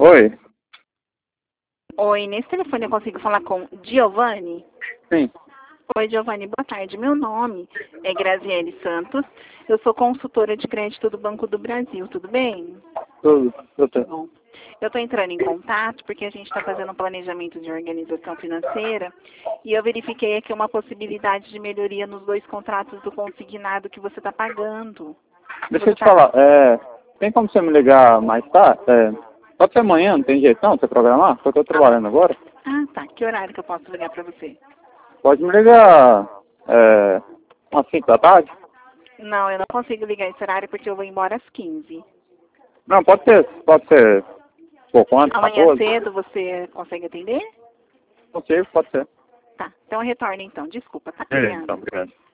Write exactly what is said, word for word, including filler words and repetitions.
Oi? Oi, nesse telefone eu consigo falar com Giovanni? Sim. Oi, Giovanni, boa tarde. Meu nome é Graziele Santos. Eu sou consultora de crédito do Banco do Brasil, tudo bem? Tudo, tudo. Bom, eu estou entrando em contato porque a gente está fazendo um planejamento de organização financeira e eu verifiquei aqui uma possibilidade de melhoria nos dois contratos do consignado que você está pagando. Deixa Você eu te tá... falar, é, tem como você me ligar mais tarde? É, pode ser amanhã, não tem jeito não, você programar? Porque eu estou trabalhando agora. Ah, tá. Que horário que eu posso ligar para você? Pode me ligar é, umas cinco da tarde? Não, eu não consigo ligar esse horário porque eu vou embora às quinze. Não, pode ser, pode ser pouco antes, Amanhã quatorze. cedo você consegue atender? Não sei, pode ser. Tá, então retorna então. Desculpa, tá? É, então, Obrigada. obrigado.